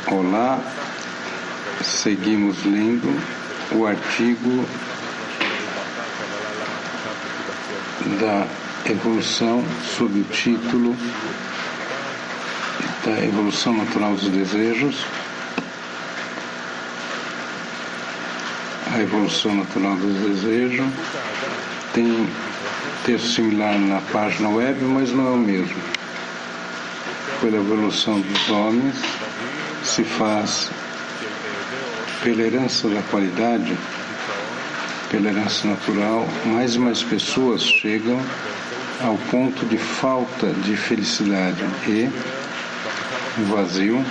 Olá, seguimos lendo o artigo da evolução sob o título da evolução natural dos desejos. A evolução natural dos desejos tem texto similar na página web, mas não é o mesmo. Pela evolução dos homens se faz pela herança da qualidade, pela herança natural, mais e mais pessoas chegam ao ponto de falta de felicidade e o vazio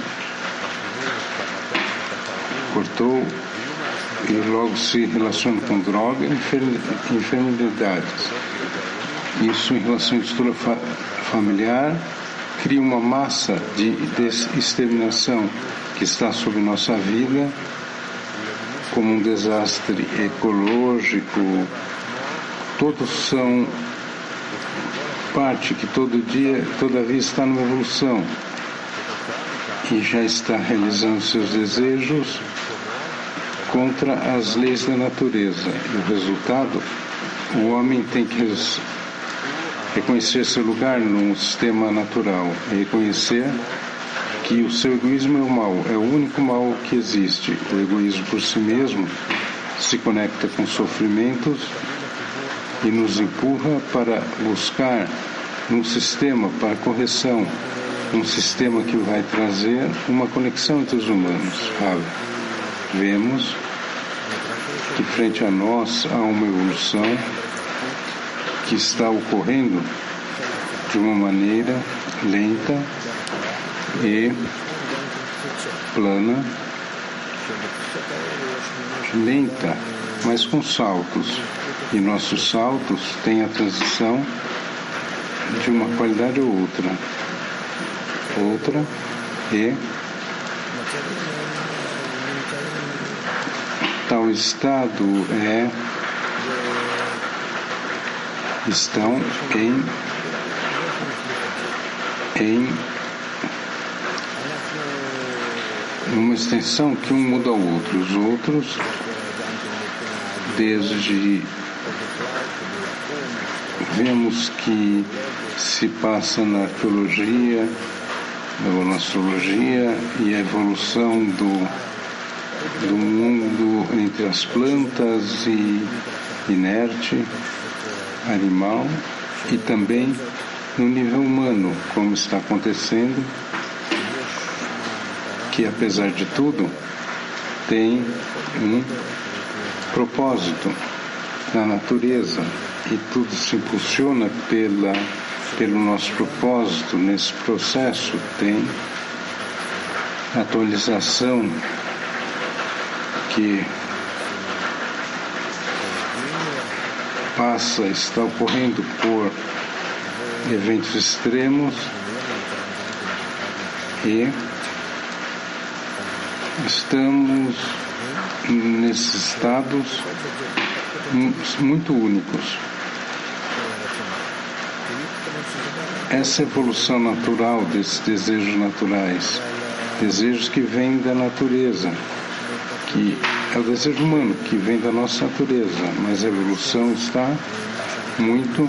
cortou e logo se relaciona com droga e enfermidades. Isso, em relação à estrutura familiar, cria uma massa de exterminação que está sobre nossa vida, como um desastre ecológico. Todos são parte que todo dia, todavia, está numa evolução e já está realizando seus desejos contra as leis da natureza. E o resultado, o homem tem que reconhecer seu lugar no sistema natural, reconhecer que o seu egoísmo é o mal, é o único mal que existe. O egoísmo por si mesmo se conecta com sofrimentos e nos empurra para buscar um sistema para correção, um sistema que vai trazer uma conexão entre os humanos. Vemos que frente a nós há uma evolução que está ocorrendo de uma maneira lenta e plana, lenta, mas com saltos. E nossos saltos têm a transição de uma qualidade a outra, e tal estado estão em uma extensão que um muda ao outro. Os outros, desde vemos que se passa na arqueologia, na astrologia e a evolução do mundo entre as plantas e inerte, animal, e também no nível humano, como está acontecendo, que apesar de tudo tem um propósito na natureza e tudo se impulsiona pelo nosso propósito. Nesse processo tem atualização que está ocorrendo por eventos extremos e estamos nesses estados muito únicos. Essa evolução natural desses desejos naturais, desejos que vêm da natureza, que é o desejo humano que vem da nossa natureza, mas a evolução está muito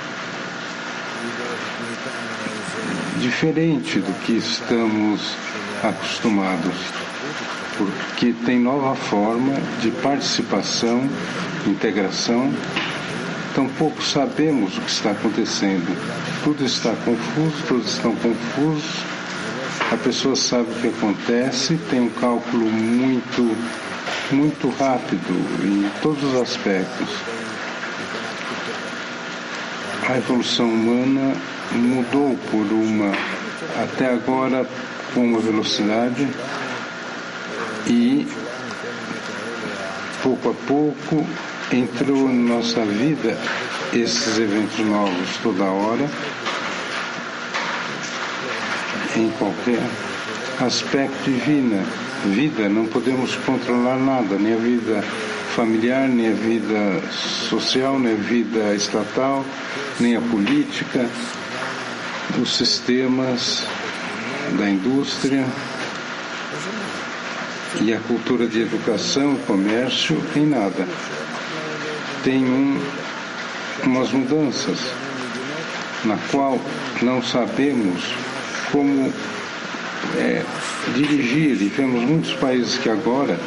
diferente do que estamos acostumados, porque tem nova forma de participação, integração. Tampouco sabemos o que está acontecendo. Tudo está confuso, todos estão confusos. A pessoa sabe o que acontece, tem um cálculo muito rápido em todos os aspectos. A evolução humana mudou até agora, com uma velocidade, e pouco a pouco entrou na nossa vida esses eventos novos toda hora, em qualquer aspecto de vida. Não podemos controlar nada, nem a vida familiar, nem a vida social, nem a vida estatal, nem a política, os sistemas da indústria, E a cultura de educação e comércio em nada. Tem umas mudanças na qual não sabemos como dirigir, e vemos muitos países que agora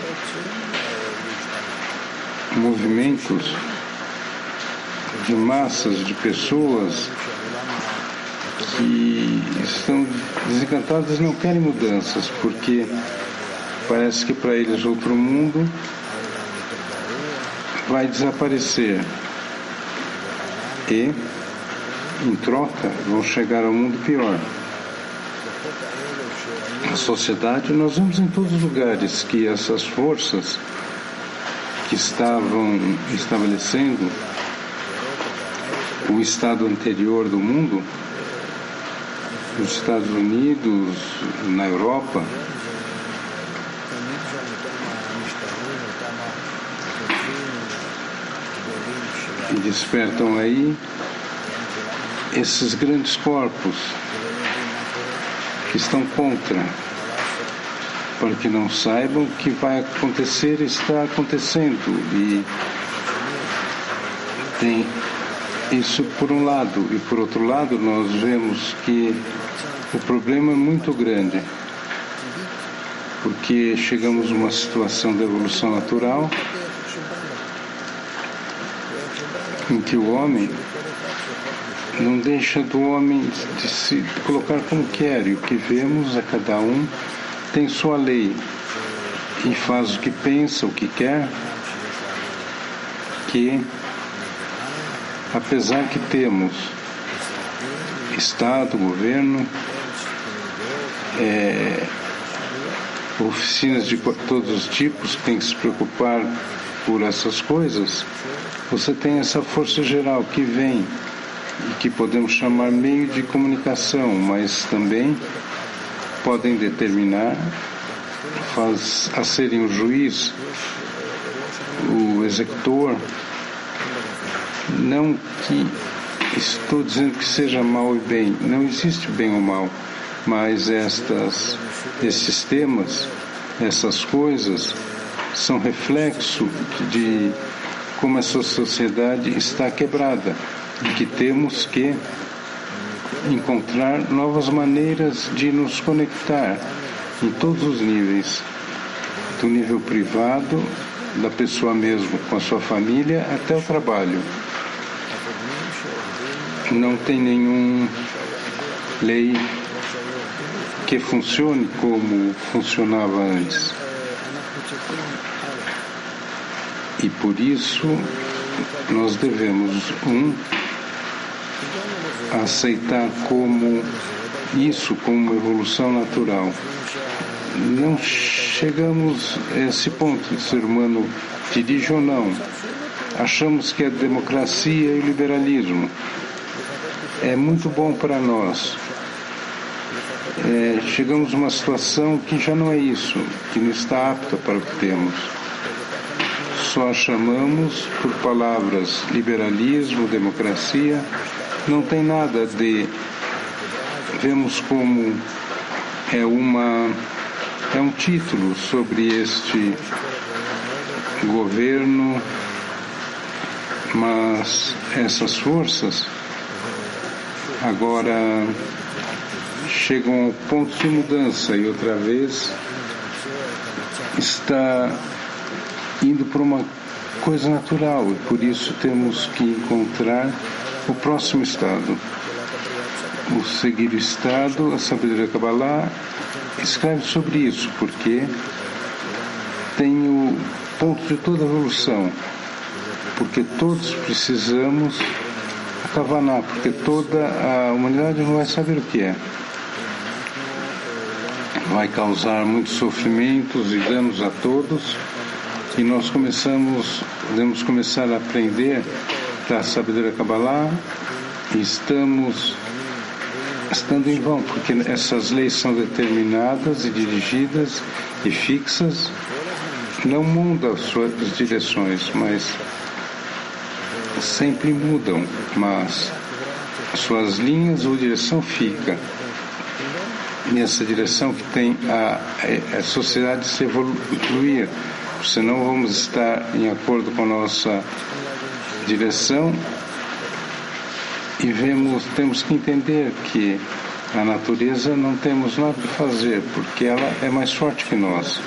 movimentos de massas de pessoas que estão desencantadas e não querem mudanças, porque parece que para eles outro mundo vai desaparecer e, em troca, vão chegar ao mundo pior. A sociedade, nós vemos em todos os lugares que essas forças que estavam estabelecendo o estado anterior do mundo, nos Estados Unidos, na Europa, e despertam aí esses grandes corpos que estão contra, para que não saibam o que vai acontecer, está acontecendo. E tem isso por um lado, e por outro lado nós vemos que o problema é muito grande, porque chegamos a uma situação de evolução natural em que o homem não deixa do homem de se colocar como quer, e o que vemos é cada um tem sua lei e faz o que pensa, o que quer, que apesar que temos Estado, governo, oficinas de todos os tipos que têm que se preocupar por essas coisas, você tem essa força geral que vem e que podemos chamar meio de comunicação, mas também podem determinar, a serem o juiz, o executor. Não que estou dizendo que seja mal e bem, não existe bem ou mal, mas esses temas, essas coisas, são reflexo de como essa sociedade está quebrada e que temos que encontrar novas maneiras de nos conectar em todos os níveis, do nível privado, da pessoa mesmo com a sua família, até o trabalho. Não tem nenhuma lei que funcione como funcionava antes. E por isso nós devemos aceitar como isso, como uma evolução natural. Não chegamos a esse ponto de ser humano dirige ou não. Achamos que é democracia e liberalismo. É muito bom para nós. Chegamos a uma situação que já não é isso, que não está apta para o que temos. Só chamamos por palavras liberalismo, democracia, não tem nada de... Vemos como é um título sobre este governo, mas essas forças agora chegam ao ponto de mudança e outra vez está indo para uma coisa natural, e por isso temos que encontrar o próximo estado. O seguir o estado, a sabedoria Kabbalah escreve sobre isso, porque tem o ponto de toda a evolução, porque todos precisamos Kavaná, porque toda a humanidade não vai saber o que é. Vai causar muitos sofrimentos e danos a todos, e nós devemos começar a aprender da sabedoria Kabbalah, e estando em vão, porque essas leis são determinadas e dirigidas e fixas, não mudam as suas direções, mas sempre mudam, mas suas linhas ou direção fica. nessa direção que tem a sociedade se evoluir, senão vamos estar em acordo com a nossa direção e temos que entender que a natureza não temos nada a fazer, porque ela é mais forte que nós.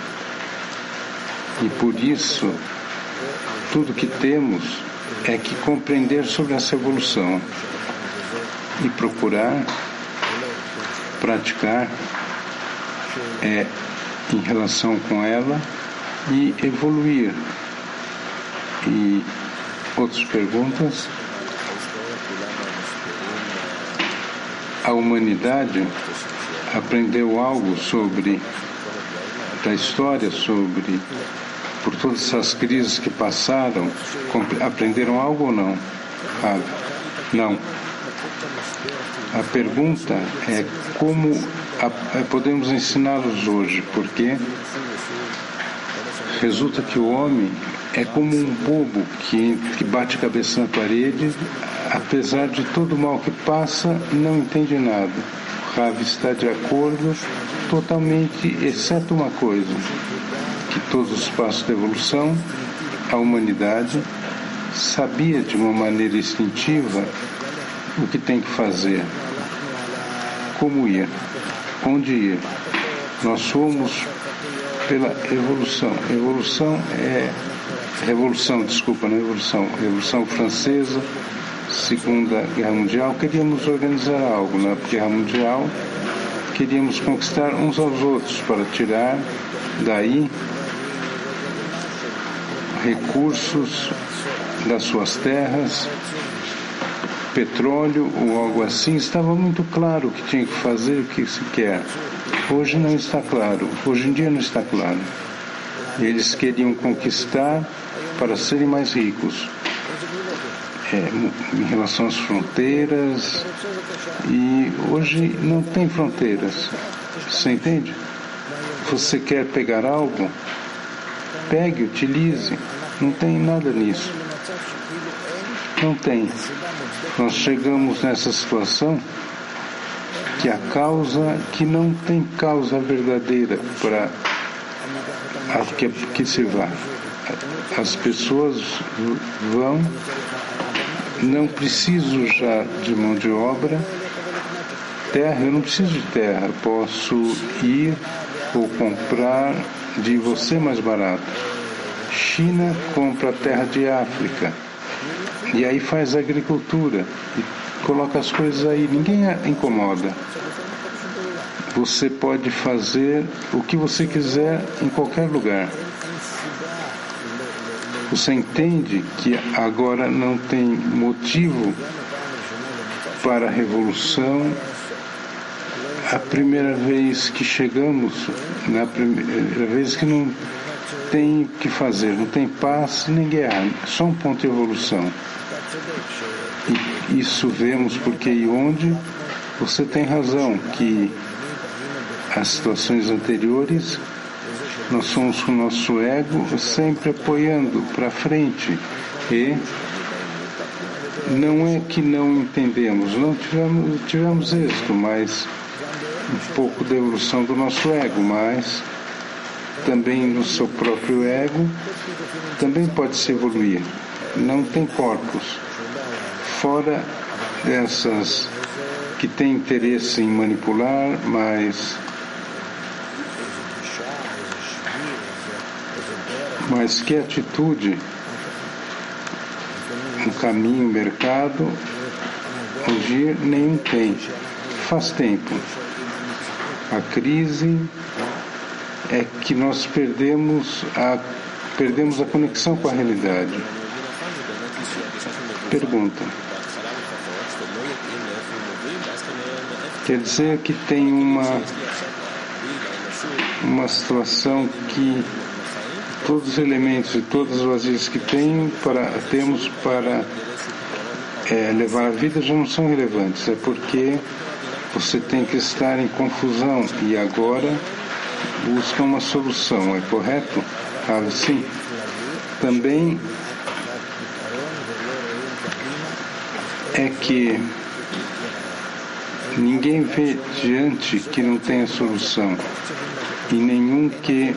E por isso, tudo que temos é que compreender sobre essa evolução e procurar praticar em relação com ela e evoluir. E outras perguntas? A humanidade aprendeu algo da história, por todas essas crises que passaram, aprenderam algo ou não? Não. A pergunta é como podemos ensiná-los hoje, porque resulta que o homem é como um bobo que bate a cabeça na parede, apesar de todo o mal que passa, não entende nada. O Rav está de acordo totalmente, exceto uma coisa, que todos os passos da evolução, a humanidade sabia de uma maneira instintiva o que tem que fazer, como ir, onde ir. Nós somos pela evolução. Revolução Francesa, Segunda Guerra Mundial, queríamos organizar algo. Na Guerra Mundial, queríamos conquistar uns aos outros para tirar daí recursos das suas terras, petróleo ou algo assim. Estava muito claro o que tinha que fazer, o que se quer. Hoje não está claro. Hoje em dia não está claro. Eles queriam conquistar para serem mais ricos. Em relação às fronteiras, e hoje não tem fronteiras. Você entende? Você quer pegar algo? Pegue, utilize. Não tem nada nisso. Não tem. Nós chegamos nessa situação que não tem causa verdadeira para que se vá. As pessoas vão, não preciso já de mão de obra, terra, eu não preciso de terra, posso ir ou comprar de você mais barato. China compra a terra de África e aí faz agricultura e coloca as coisas aí, ninguém a incomoda. Você pode fazer o que você quiser em qualquer lugar. Você entende que agora não tem motivo para a revolução. A primeira vez que chegamos, na primeira vez que não tem o que fazer, não tem paz nem guerra, só um ponto de evolução. E isso vemos porque e onde você tem razão, que as situações anteriores nós somos com o nosso ego sempre apoiando para frente, e não é que não entendemos, não tivemos êxito, mas um pouco da evolução do nosso ego, mas também no seu próprio ego também pode se evoluir. Não tem corpos fora dessas que têm interesse em manipular, mas que atitude, um caminho, mercado, onde nenhum tem. Faz tempo. A crise é que nós perdemos a conexão com a realidade. Pergunta. Quer dizer que tem uma situação que todos os elementos e todas as vazias que temos para levar a vida já não são relevantes. É porque você tem que estar em confusão e agora busca uma solução. É correto? Sim. Também é que Ninguém vê diante que não tenha solução, e nenhum que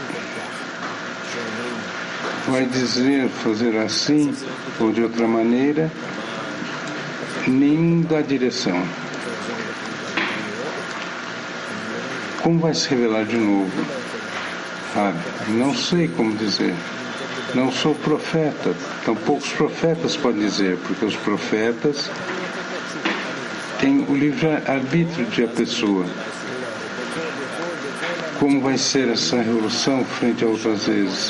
vai dizer fazer assim ou de outra maneira, nenhum dá direção. Como vai se revelar de novo? Não sei como dizer. Não sou profeta. Tão poucos profetas podem dizer, porque os profetas têm o livre-arbítrio de a pessoa. Como vai ser essa revolução frente a outras vezes?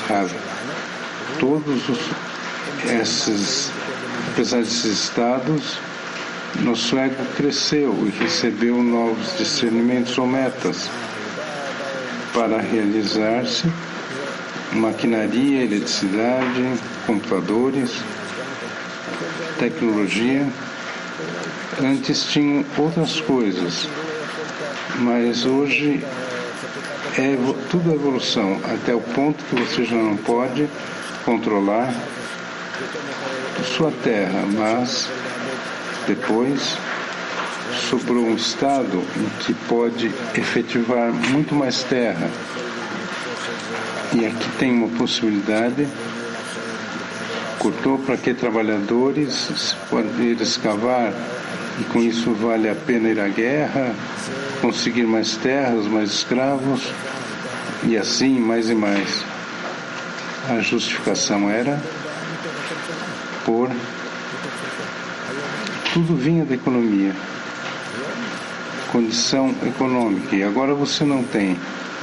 Apesar desses estados, nosso ego cresceu e recebeu novos discernimentos ou metas para realizar-se: maquinaria, eletricidade, computadores, tecnologia. Antes tinham outras coisas, mas hoje tudo é evolução, até o ponto que você já não pode controlar sua terra, mas depois sobrou um estado em que pode efetivar muito mais terra. E aqui tem uma possibilidade. Cortou para que trabalhadores podem escavar, e com isso vale a pena ir à guerra, conseguir mais terras, mais escravos, e assim mais e mais. A justificação era tudo vinha da economia, condição econômica, e agora você não tem.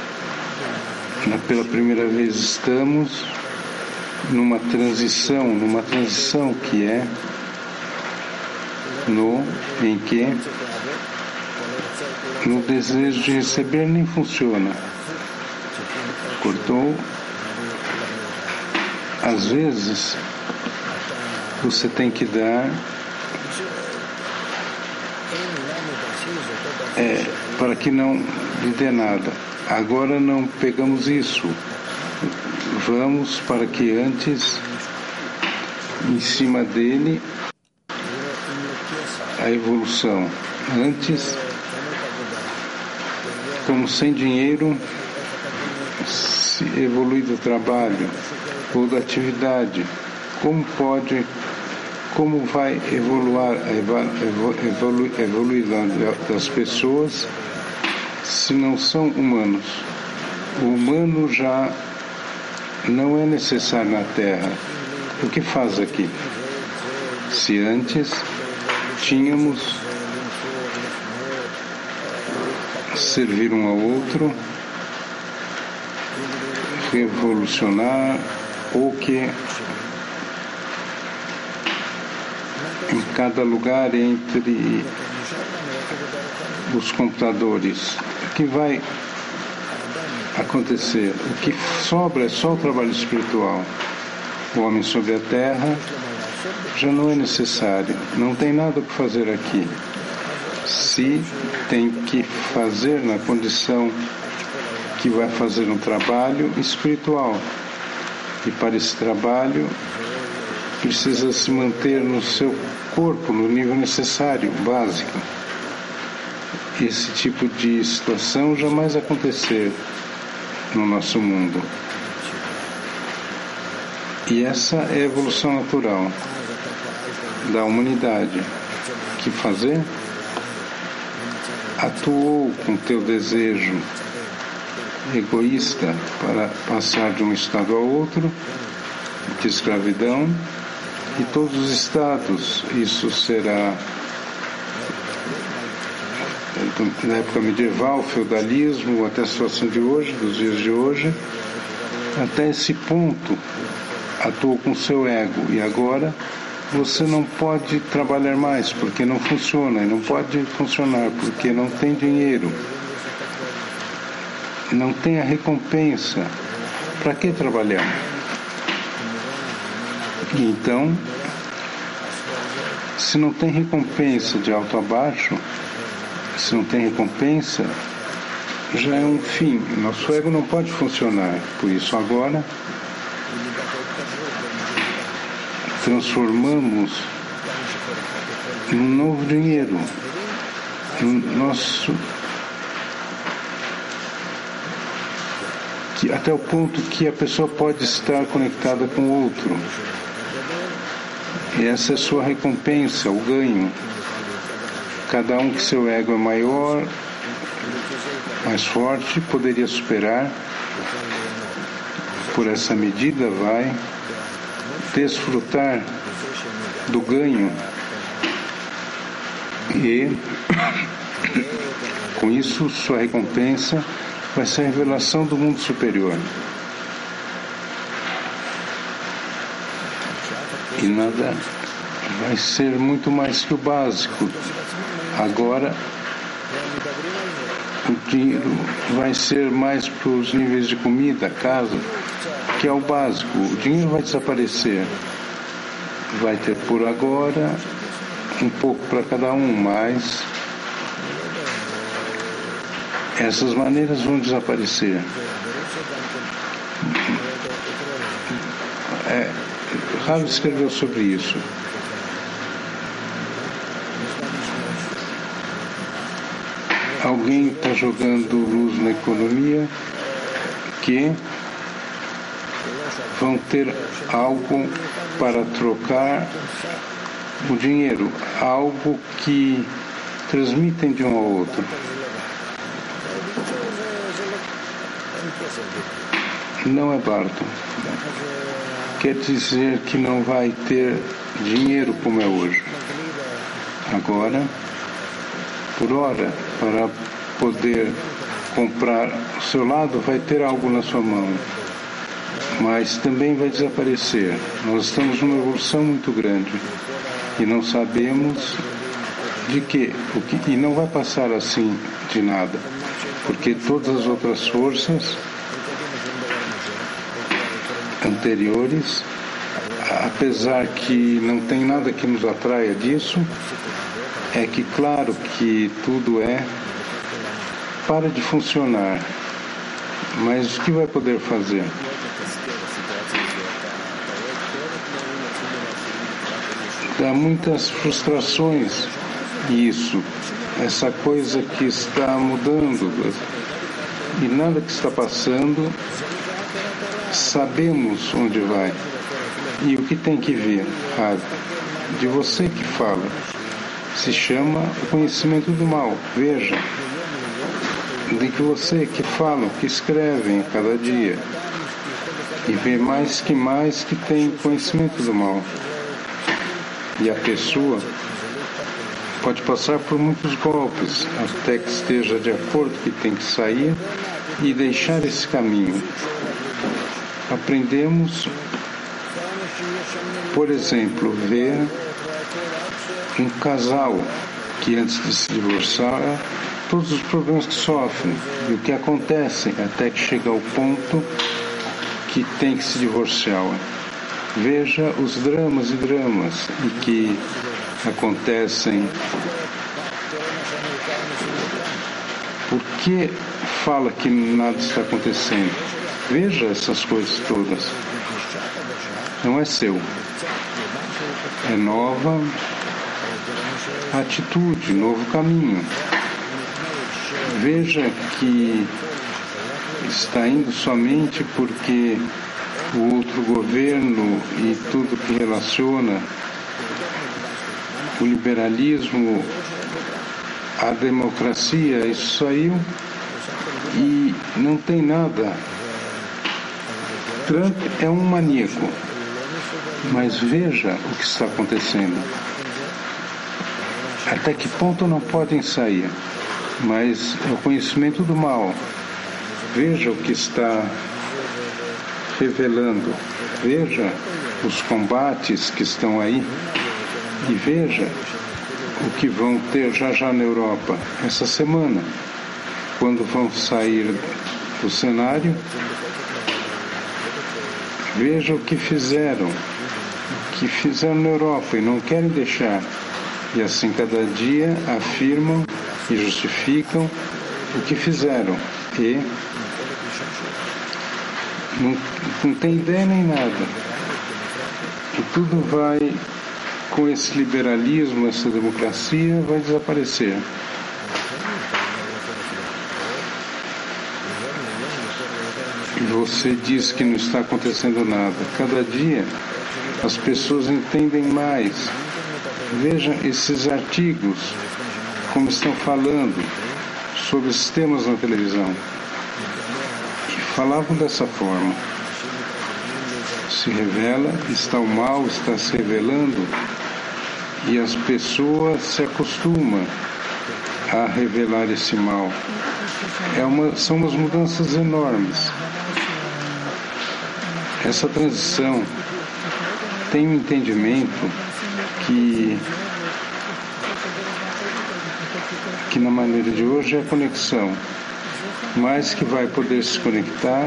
Pela primeira vez estamos numa transição que é em que no desejo de receber nem funciona. Cortou. Às vezes você tem que dar para que não lhe dê nada. Agora não pegamos isso. Vamos para que antes, em cima dele, a evolução. Antes, como sem dinheiro, se evolui do trabalho ou da atividade. Como vai evoluir das pessoas se não são humanos? O humano já não é necessário na Terra. O que faz aqui? Se antes tínhamos servir um ao outro, revolucionar, ou que em cada lugar entre os computadores, o que vai acontecer? O que sobra é só o trabalho espiritual. O homem sobre a terra já não é necessário, não tem nada para fazer aqui. Se tem que fazer na condição que vai fazer um trabalho espiritual, e para esse trabalho precisa se manter no seu corpo, no nível necessário, básico. Esse tipo de situação jamais acontecer no nosso mundo. E essa é a evolução natural da humanidade. O que fazer? Atuou com teu desejo egoísta para passar de um estado ao outro, de escravidão, e todos os estados. Isso será na época medieval, feudalismo, até a situação de hoje, dos dias de hoje. Até esse ponto atuou com seu ego, e agora você não pode trabalhar mais porque não funciona, e não pode funcionar porque não tem dinheiro, não tem a recompensa. Para que trabalhar? E então, se não tem recompensa de alto a baixo, se não tem recompensa, já é um fim. Nosso ego não pode funcionar. Por isso agora transformamos num novo dinheiro. até o ponto que a pessoa pode estar conectada com o outro. E essa é a sua recompensa, o ganho. Cada um que seu ego é maior, mais forte, poderia superar. Por essa medida vai desfrutar do ganho e com isso sua recompensa vai ser a revelação do mundo superior. E nada vai ser muito mais que o básico. Agora o dinheiro vai ser mais para os níveis de comida, casa, que é o básico. O dinheiro vai desaparecer. Vai ter por agora um pouco para cada um, mas essas maneiras vão desaparecer. Rav escreveu sobre isso. Alguém está jogando luz na economia que vão ter algo para trocar o dinheiro, algo que transmitem de um ao outro. Não é bardo. Quer dizer que não vai ter dinheiro como é hoje. Agora, por hora, para poder comprar o seu lado, vai ter algo na sua mão. Mas também vai desaparecer. Nós estamos numa evolução muito grande e não sabemos de quê. E não vai passar assim de nada, porque todas as outras forças anteriores, apesar que não tem nada que nos atraia disso, é que claro que tudo para de funcionar, mas o que vai poder fazer? Dá muitas frustrações isso, essa coisa que está mudando e nada que está passando sabemos onde vai e o que tem que vir, de você que fala, se chama o conhecimento do mal. Veja, de que você que fala, que escreve a cada dia e vê mais que tem conhecimento do mal. E a pessoa pode passar por muitos golpes até que esteja de acordo que tem que sair e deixar esse caminho. Aprendemos, por exemplo, ver um casal que antes de se divorciar, todos os problemas que sofrem e o que acontece até que chega ao ponto que tem que se divorciar. Veja os dramas e que acontecem. Por que fala que nada está acontecendo? Veja essas coisas todas. Não é seu. É nova atitude, novo caminho. Veja que está indo somente porque o outro governo e tudo que relaciona o liberalismo, a democracia, isso saiu e não tem nada. Trump é um maníaco, mas veja o que está acontecendo. Até que ponto não podem sair, mas é o conhecimento do mal. Veja o que está revelando, veja os combates que estão aí e veja o que vão ter já na Europa essa semana, quando vão sair do cenário. Veja o que fizeram na Europa e não querem deixar. E assim cada dia afirmam e justificam o que fizeram. E não tem ideia nem nada. E tudo vai, com esse liberalismo, essa democracia, vai desaparecer. E você diz que não está acontecendo nada. Cada dia as pessoas entendem mais. Veja esses artigos, como estão falando sobre esses temas na televisão. E falavam dessa forma. Se revela, está o mal, está se revelando, e as pessoas se acostumam a revelar esse mal. São umas mudanças enormes. Essa transição tem um entendimento que na maneira de hoje é a conexão, mas que vai poder se conectar,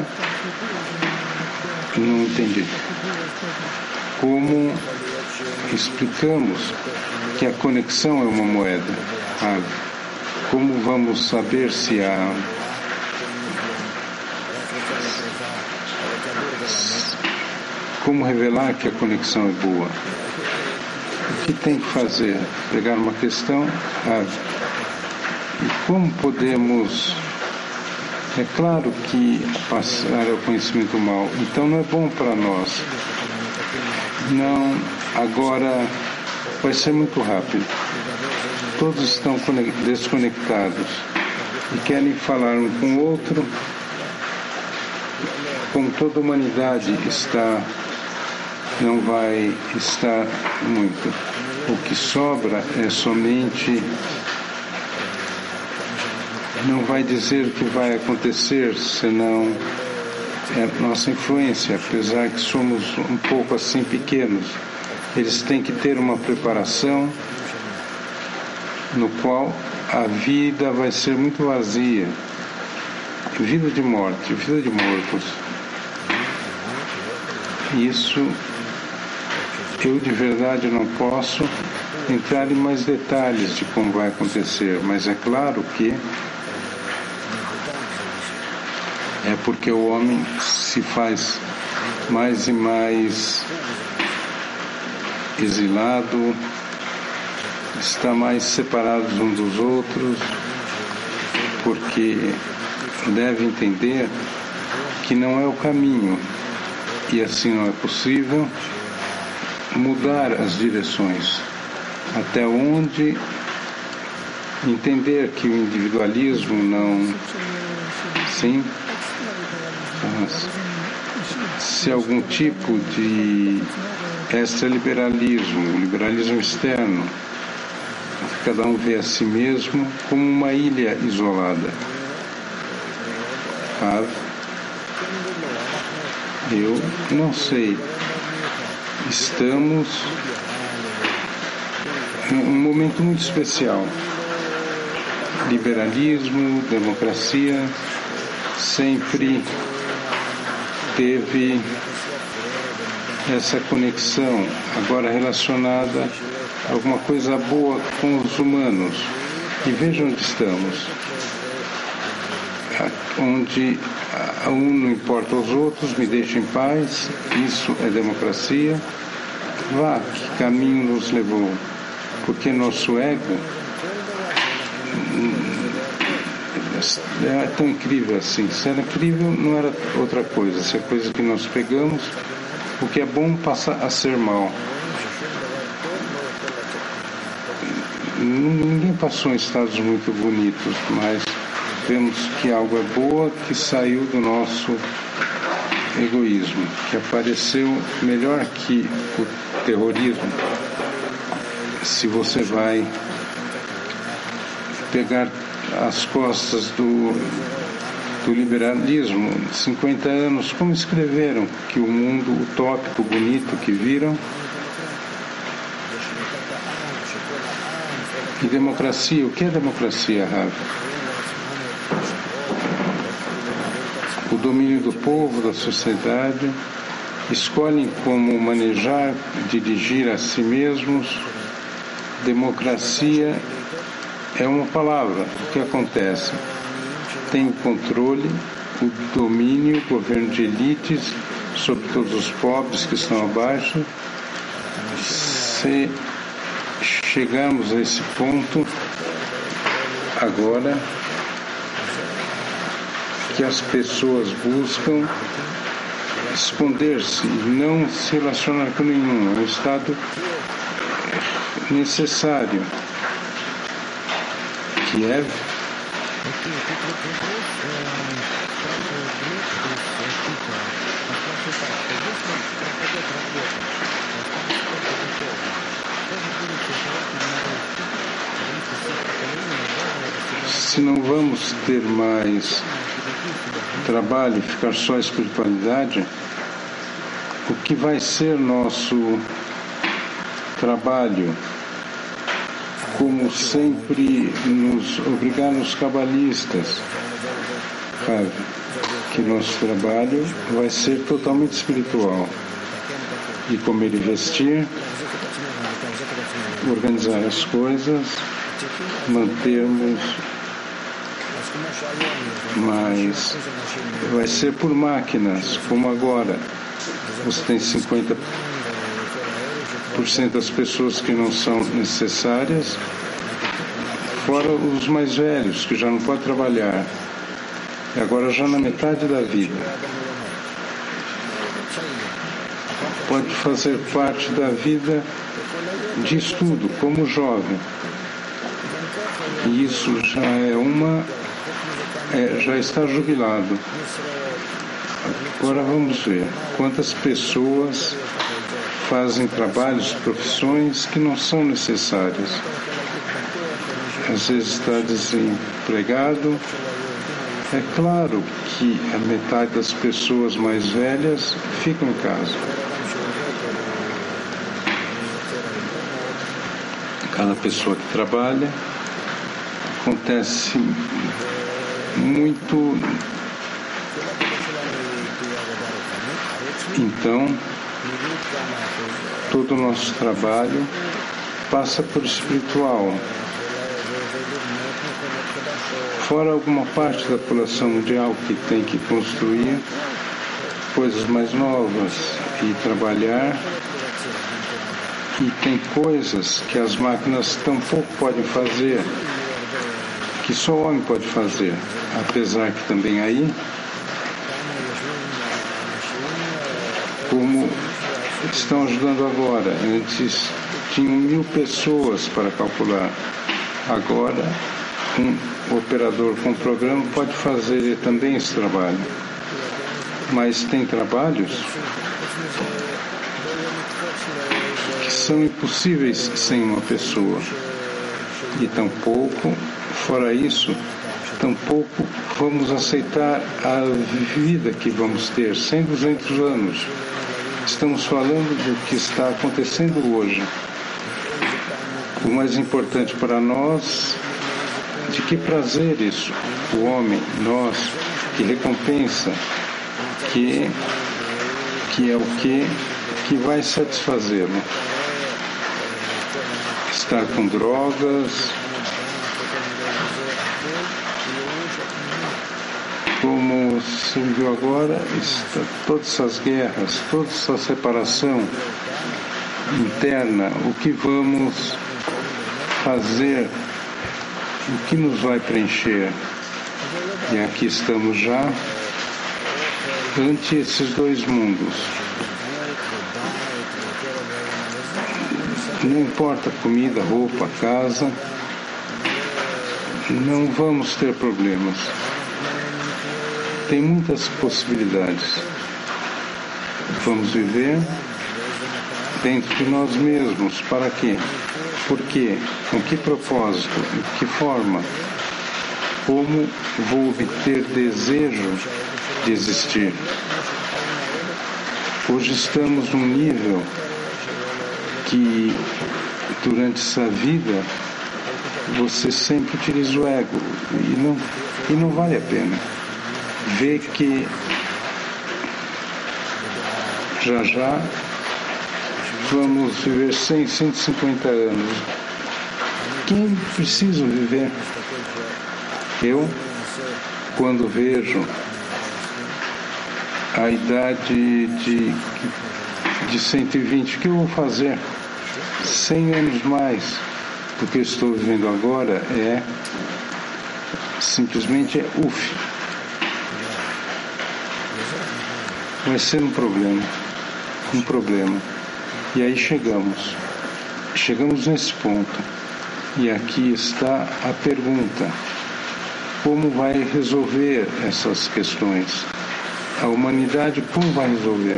não entendi. Como explicamos que a conexão é uma moeda? Como vamos saber se como revelar que a conexão é boa? O que tem que fazer? Pegar uma questão, e como podemos... É claro que passar ao conhecimento mal, então não é bom para nós. Não, agora vai ser muito rápido. Todos estão desconectados e querem falar um com o outro, como toda a humanidade não vai estar muito. O que sobra é somente... Não vai dizer o que vai acontecer, senão é nossa influência, apesar que somos um pouco assim pequenos. Eles têm que ter uma preparação no qual a vida vai ser muito vazia. Vida de morte, vida de mortos. Isso eu de verdade não posso entrar em mais detalhes de como vai acontecer, mas é claro que é porque o homem se faz mais e mais exilado, está mais separado uns dos outros, porque deve entender que não é o caminho, e assim não é possível mudar as direções. Até onde entender que o individualismo não... Sim? Se algum tipo de extraliberalismo, liberalismo externo, cada um vê a si mesmo como uma ilha isolada. Eu não sei. Estamos em um momento muito especial. Liberalismo, democracia, sempre teve essa conexão, agora relacionada a alguma coisa boa com os humanos. E veja onde estamos. Onde um não importa aos outros, me deixa em paz, isso é democracia. Vá, que caminho nos levou? Porque nosso ego é tão incrível assim. Se era incrível, não era outra coisa. Se é coisa que nós pegamos, o que é bom passa a ser mal. Ninguém passou em estados muito bonitos, mas vemos que algo é boa que saiu do nosso egoísmo, que apareceu melhor que o terrorismo. Se você vai pegar as costas do liberalismo, 50 anos, como escreveram que o mundo utópico, bonito que viram, e democracia, o que é democracia, Rav? O domínio do povo, da sociedade, escolhem como manejar, dirigir a si mesmos. Democracia é uma palavra. O que acontece? Tem controle, o domínio, o governo de elites sobre todos os pobres que estão abaixo. Se chegamos a esse ponto, agora que as pessoas buscam esconder-se e não se relacionar com nenhum. É um estado necessário. Kiev. Se não vamos ter mais trabalho, ficar só a espiritualidade, o que vai ser nosso trabalho? Como sempre nos obrigaram os cabalistas, que nosso trabalho vai ser totalmente espiritual. De comer e vestir, organizar as coisas, mantermos, mas vai ser por máquinas, como agora. Você tem 50% das pessoas que não são necessárias, fora os mais velhos, que já não podem trabalhar. E agora já na metade da vida. Pode fazer parte da vida de estudo, como jovem. E isso já está jubilado. Agora vamos ver quantas pessoas fazem trabalhos, profissões que não são necessárias. Às vezes está desempregado. É claro que a metade das pessoas mais velhas ficam em casa. Cada pessoa que trabalha, acontece muito. Então, todo o nosso trabalho passa por espiritual. Fora alguma parte da população mundial que tem que construir coisas mais novas e trabalhar, e tem coisas que as máquinas tampouco podem fazer, que só o homem pode fazer, apesar que também aí, como estão ajudando agora, antes tinham 1000 pessoas para calcular, agora um operador com programa pode fazer também esse trabalho, mas tem trabalhos que são impossíveis sem uma pessoa, e tampouco, fora isso, tampouco vamos aceitar a vida que vamos ter 100, 200 anos. Estamos falando do que está acontecendo hoje. O mais importante para nós, de que prazer isso? O homem, nós, que recompensa, que é o que vai satisfazê-lo. Estar com drogas, como se viu agora, todas essas guerras, toda essa separação interna, o que vamos fazer, o que nos vai preencher? E aqui estamos já ante esses dois mundos. Não importa comida, roupa, casa, não vamos ter problemas. Tem muitas possibilidades. Vamos viver dentro de nós mesmos. Para quê? Por quê? Com que propósito? De que forma? Como vou obter desejo de existir? Hoje estamos num nível que, durante essa vida, você sempre utiliza o ego e não vale a pena. Vê que já vamos viver 100, 150 anos. Quem precisa viver? Eu, quando vejo a idade de 120, o que eu vou fazer? 100 anos mais do que eu estou vivendo agora simplesmente uf. vai ser um problema. E aí chegamos nesse ponto. E aqui está a pergunta: como vai resolver essas questões? A humanidade como vai resolver?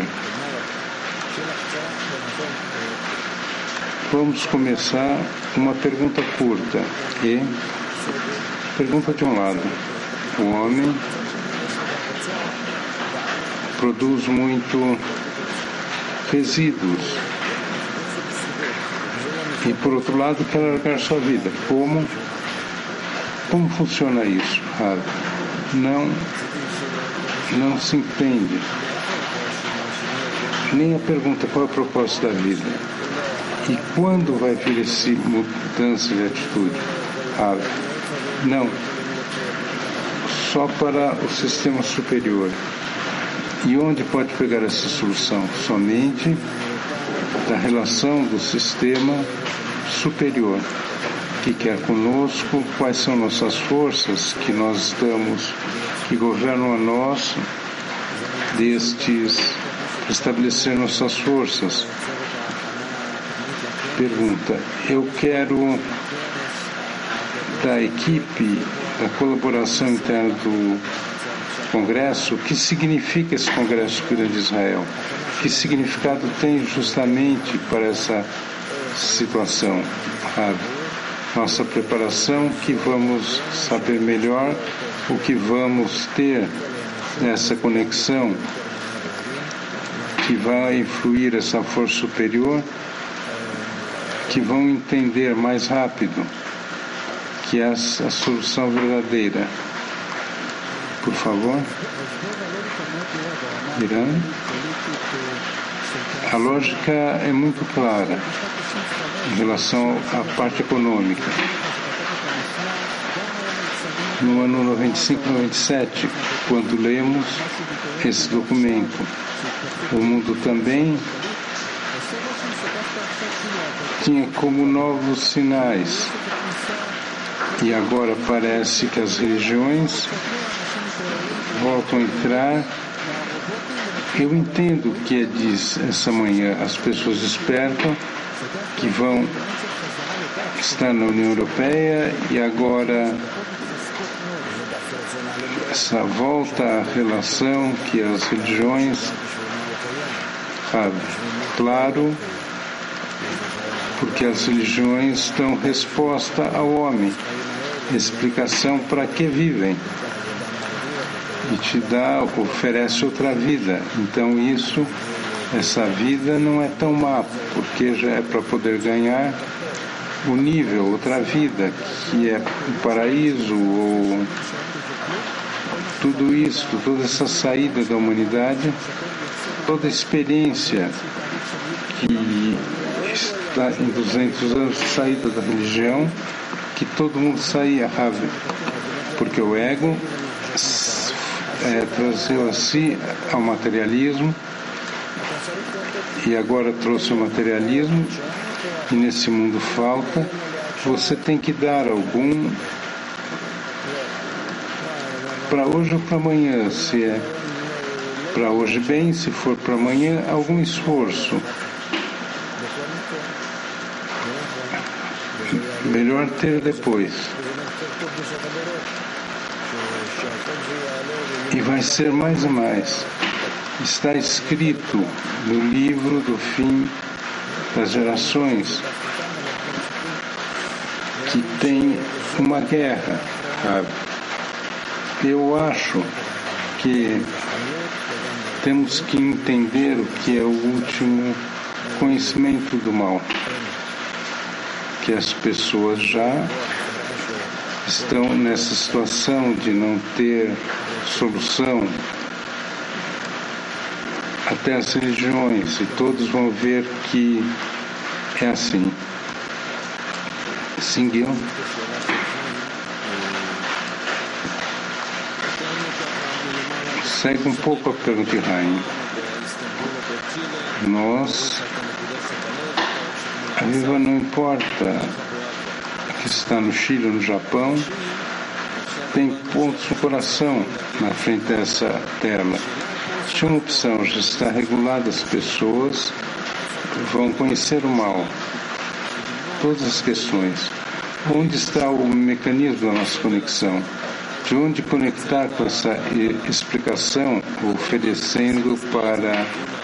Vamos começar uma pergunta curta. E pergunta de um lado: o homem produz muito resíduos e, por outro lado, quer largar sua vida. Como funciona isso? Não se entende. Nem a pergunta qual é o propósito da vida e quando vai vir essa mudança de atitude. Não. Só para o sistema superior. E onde pode pegar essa solução? Somente da relação do sistema superior, que quer conosco, quais são nossas forças que nós estamos, que governam a nós, estabelecer nossas forças. Pergunta: eu quero da equipe, da colaboração interna do Congresso. O que significa esse Congresso Superior de Israel? Que significado tem justamente para essa situação? Nossa preparação, que vamos saber melhor o que vamos ter nessa conexão, que vai influir essa força superior, que vão entender mais rápido que é a solução verdadeira. Por favor. Irã. A lógica é muito clara em relação à parte econômica. No ano 95, 97, quando lemos esse documento, o mundo também tinha como novos sinais. E agora parece que as religiões voltam a entrar. Eu entendo o que diz essa manhã. As pessoas despertam que vão estar na União Europeia e agora essa volta à relação que as religiões, claro, porque as religiões dão resposta ao homem, explicação para que vivem. E te oferece outra vida. Então essa vida não é tão má, porque já é para poder ganhar o nível, outra vida, que é o paraíso, ou tudo isso, toda essa saída da humanidade, toda a experiência que está em 200 anos de saída da religião, que todo mundo saía rápido, porque o ego trazeu a si ao materialismo e agora trouxe o materialismo, e nesse mundo falta. Você tem que dar algum para hoje ou para amanhã, se é para hoje bem, se for para amanhã, algum esforço. Melhor ter depois. E vai ser mais e mais. Está escrito no livro do fim das gerações que tem uma guerra. Eu acho que temos que entender o que é o último conhecimento do mal, que as pessoas já estão nessa situação de não ter solução, até as religiões, e todos vão ver que é assim. Seguiu. Segue um pouco a pergunta de Rain. A Viva não importa que está no Chile ou no Japão, tem pontos no coração na frente dessa tela. Tinha uma opção, já está regulada, as pessoas vão conhecer o mal. Todas as questões. Onde está o mecanismo da nossa conexão? De onde conectar com essa explicação, oferecendo para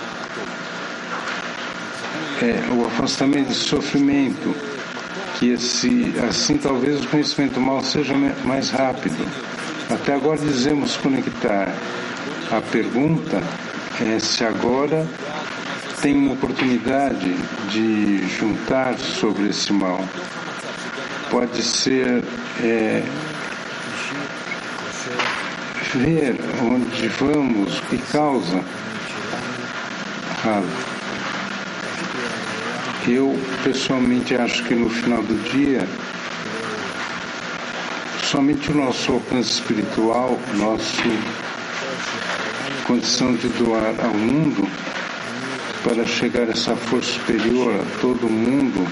o afastamento de sofrimento, que assim talvez o conhecimento mal seja mais rápido. Até agora dizemos conectar. A pergunta é se agora tem uma oportunidade de juntar sobre esse mal. Pode ser ver onde vamos, o que causa raiva. Eu pessoalmente acho que no final do dia somente o nosso alcance espiritual, nossa condição de doar ao mundo para chegar a essa força superior a todo mundo,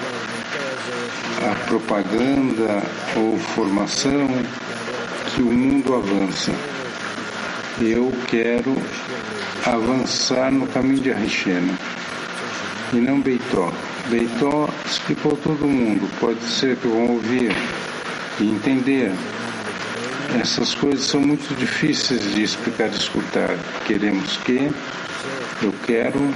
a propaganda ou formação, que o mundo avança. Eu quero avançar no caminho de Harishena e não Beitó. Beitó explicou todo mundo, pode ser que vão ouvir e entender. Essas coisas são muito difíceis de explicar e escutar. Eu quero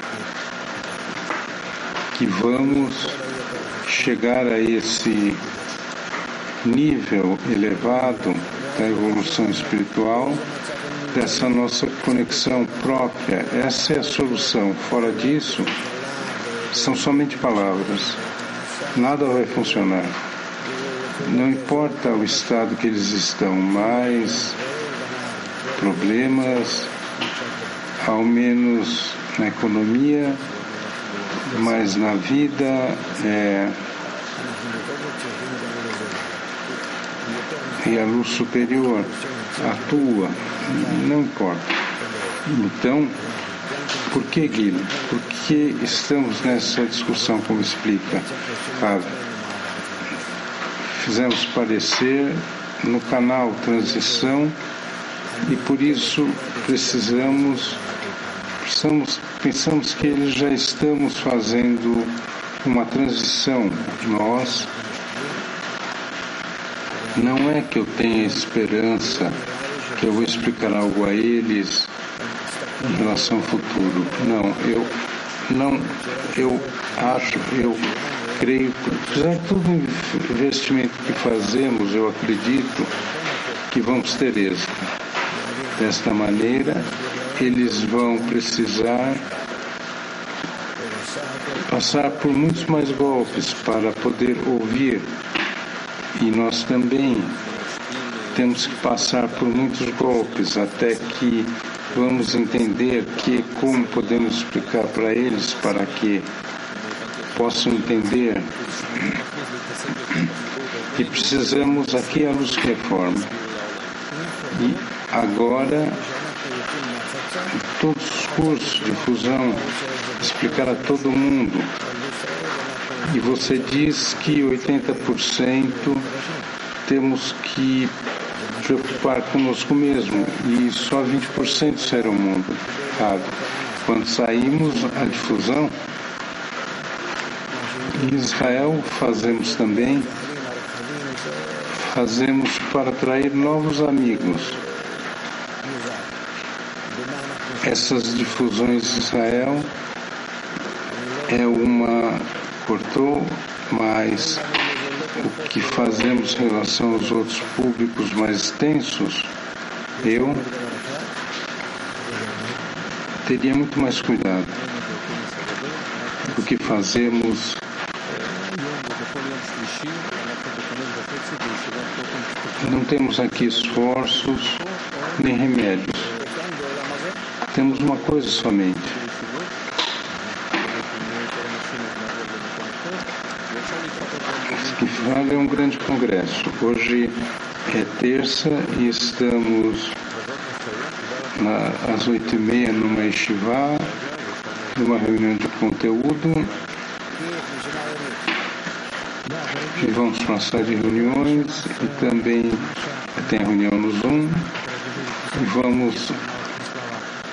que vamos chegar a esse nível elevado da evolução espiritual, dessa nossa conexão própria. Essa é a solução. Fora disso, são somente palavras. Nada vai funcionar. Não importa o estado que eles estão, mais problemas, ao menos na economia, mas na vida, e a luz superior atua, não importa. Então, por que, Guilherme? Por que estamos nessa discussão, como explica Rav? Fizemos parecer no canal Transição e por isso pensamos que eles já estamos fazendo uma transição. Nós, não é que eu tenha esperança que eu vou explicar algo a eles em relação ao futuro. Eu creio, apesar de todo o investimento que fazemos, eu acredito que vamos ter êxito. Desta maneira, eles vão precisar passar por muitos mais golpes para poder ouvir. E nós também temos que passar por muitos golpes até que vamos entender como podemos explicar para eles, para que possam entender que precisamos aqui a luz reforma. E agora, todos os cursos de fusão, explicar a todo mundo. E você diz que 80% temos que preocupar conosco mesmo e só 20% será o mundo. Sabe? Quando saímos a difusão, em Israel fazemos para atrair novos amigos. Essas difusões de Israel cortou, mas o que fazemos em relação aos outros públicos mais extensos, eu teria muito mais cuidado. O que fazemos não temos aqui esforços nem remédios. Temos uma coisa somente. Que vale é um grande congresso. Hoje é terça e estamos às 8h30 numa yeshiva, numa reunião de conteúdo. E vamos passar de reuniões e também tem reunião no Zoom. E vamos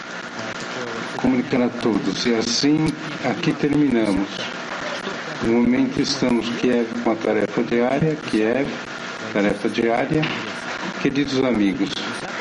comunicar a todos. E assim, aqui terminamos. No momento estamos Kiev com a tarefa diária, tarefa diária. Queridos amigos,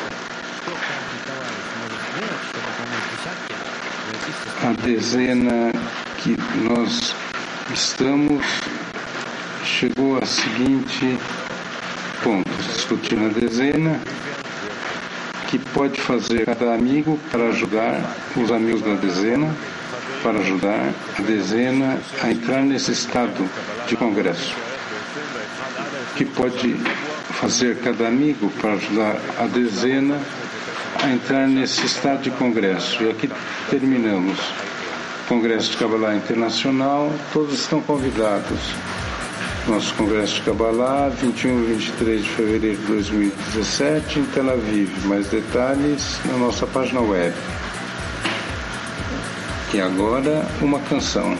a dezena que nós estamos chegou a seguinte ponto, discutindo a dezena, que pode fazer cada amigo para ajudar os amigos da dezena, para ajudar a dezena a entrar nesse estado de congresso. Que pode fazer cada amigo para ajudar a dezena a entrar nesse estado de congresso. E aqui terminamos. Congresso de Kabbalah Internacional, todos estão convidados. Nosso Congresso de Kabbalah, 21 e 23 de fevereiro de 2017, em Tel Aviv. Mais detalhes na nossa página web. E agora, uma canção.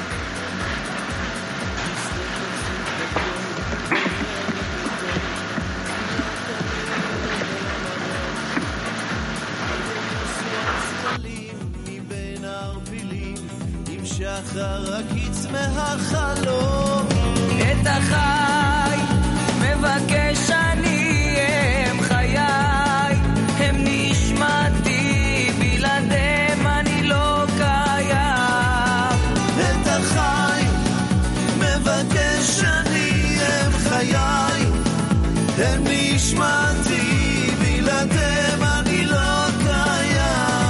הקיץ מהחלום את החי מבקש אני הם חיי הם נשמתי בלעדיהם אני לא קיים את החי מבקש אני הם חיי הם נשמתי בלעדיהם אני לא קיים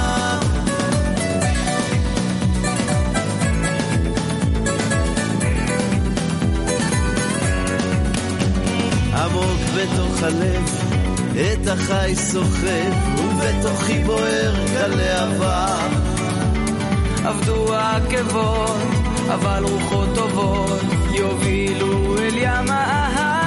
עמוק בתוך הלב את החי סוחב ובתוכי בוער גלי עבר עבדו העקבות אבל רוחות טובות יובילו אל ים האהבה